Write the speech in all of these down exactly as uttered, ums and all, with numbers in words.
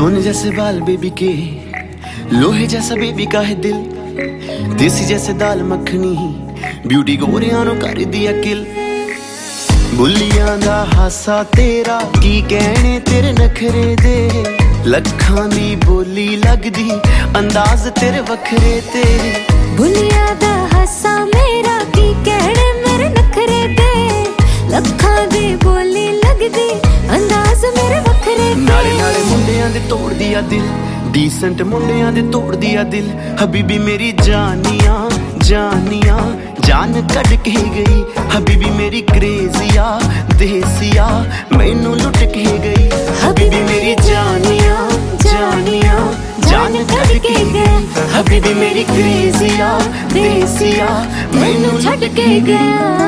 सोने जैसे बाल बेबी के, लोहे जैसा बेबी का है दिल, देसी जैसे दाल मखनी, ब्यूटी गोरियां नु कर दिया किल। बुलियां दा हासा तेरा की कहने तेरे नखरे दे, लखां दी बोली लगदी अंदाज तेरे वखरे ते। बुलियां दा हासा मेरा की कहने मेरे नखरे दे, लखां दी बोली लगदी अंदाज मेरे वखरे ते। नाले नाले मुंडियां दे तोड़ दिया दिल, डीसेंट मुंडियां दे तोड़ दिया दिल। हबीबी मेरी जानिया जानिया जान कट के गई, हबीबी मेरी क्रेजिया देसिया मैनू लुट के गई। हबीबी मेरी जानिया जानिया जान कट के गई, हबीबी मेरी क्रेजिया देसिया मैनू लुट के गई।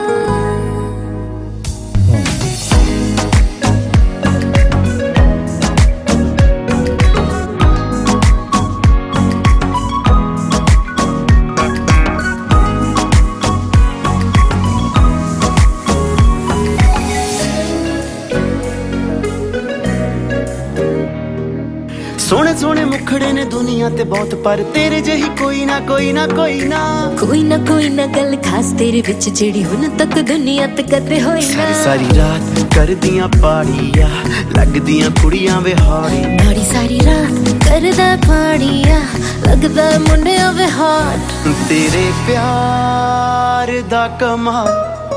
सोने सोने मुखड़े ने दुनिया ते बहुत, पर तेरे जही कोई ना कोई ना कोई ना कोई ना कोई ना गल खास तेरे विच जेड़ी हुन तक दुनिया ते कदे होई ना। सारी सारी रात कर दियां पाड़िया, लगदियां कुड़ियां वे हाड़ी। नाड़ी सारी रात करदा पाड़िया, लगदा मुंडिया वे हाट। तेरे प्यार दा कमाल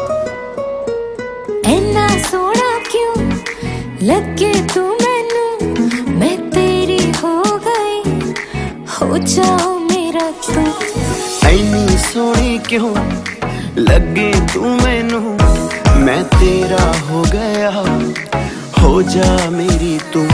ऐना सोना क्यों लगे तू मैनू, मैं तेरी हो गई हो जाओ मेरा तू। ऐनी सोनी क्यों लगे तू मैनू, मैं तेरा हो गया हो जा मेरी तू।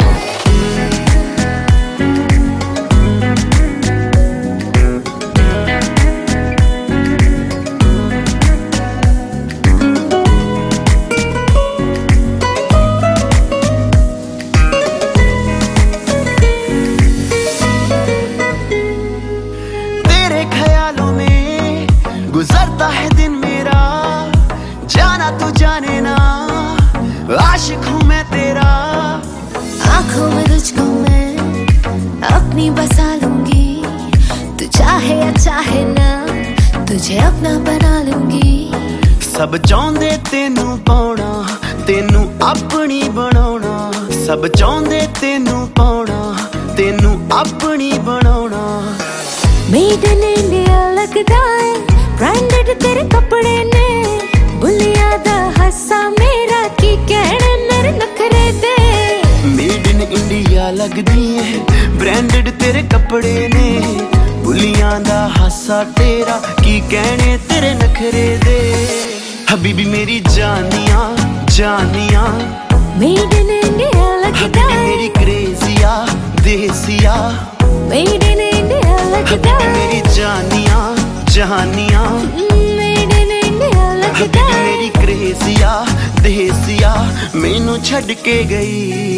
गुजरता है दिन मेरा जाना तू जाने ना, आशिक हूँ मैं तेरा। आँखों में तुझको मैं अपनी बसा लूंगी, तू चाहे या चाहे ना तुझे अपना बना लूंगी। सब चाहते तेनू पाउना तेनू अपनी बनाउना, सब चाहते तेनू पाउना तेनू अपनी बनाउना। मेड इन इंडिया लगदा है ब्रांडेड तेरे कपड़े ने, बुलियां दा हासा मेरा की कहने मेरे नखरे दे। मेड इन इंडिया लगदी है ब्रांडेड तेरे कपड़े ने, बुलियां दा हासा तेरा की कहने तेरे नखरे दे। हबीबी मेरी जानिया जानिया मेड इन इंडिया लगदा है, मेरी क्रेजिया देसिया मेड इन इंडिया लगदा है। मेरी जानिया जहानिया मेड इन इंडिया लगदा है, मेरी क्रेजिया देसिया मैनू छड़ के गई।